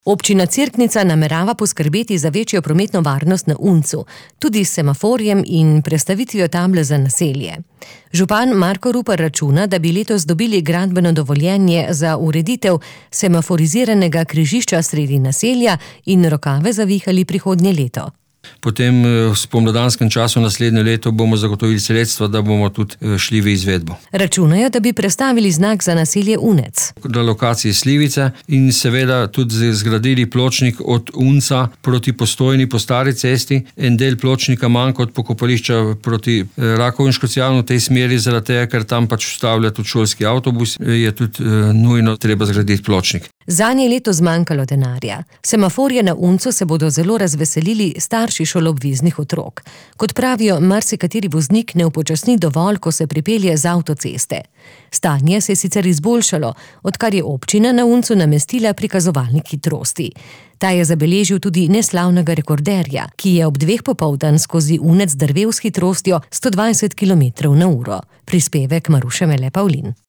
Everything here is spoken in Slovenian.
Občina Cerknica namerava poskrbeti za večjo prometno varnost na Uncu, tudi s semaforjem in prestavitvijo table za naselje. Župan Marko Rupar računa, da bi letos dobili gradbeno dovoljenje za ureditev semaforiziranega križišča sredi naselja in rokave zavihali prihodnje leto. Potem v spomladanskem času naslednje leto bomo zagotovili sredstva, da bomo tudi šli v izvedbo. Računajo, da bi prestavili znak za naselje Unec. Na lokaciji Slivice in seveda tudi zgradili pločnik od Unca proti Postojni po stari cesti. En del pločnika manjka od pokopališča proti Rakovu in Škocjanu v tej smeri, zaradi tega, ker tam pač vstavlja tudi šolski avtobus, je tudi nujno treba zgraditi pločnik. Zanje je letos zmanjkalo denarja. Semaforje na Uncu se bodo zelo razveselili starši šoloobveznih otrok. Kot pravijo, marsikateri voznik ne upočasni dovolj, ko se pripelje z avtoceste. Stanje se je sicer izboljšalo, odkar je občina na Uncu namestila prikazovalnik hitrosti. Ta je zabeležil tudi neslavnega rekorderja, ki je ob 2 popoldan skozi Unec drvel s hitrostjo 120 km/h. Prispevek Maruše Mele Pavlin.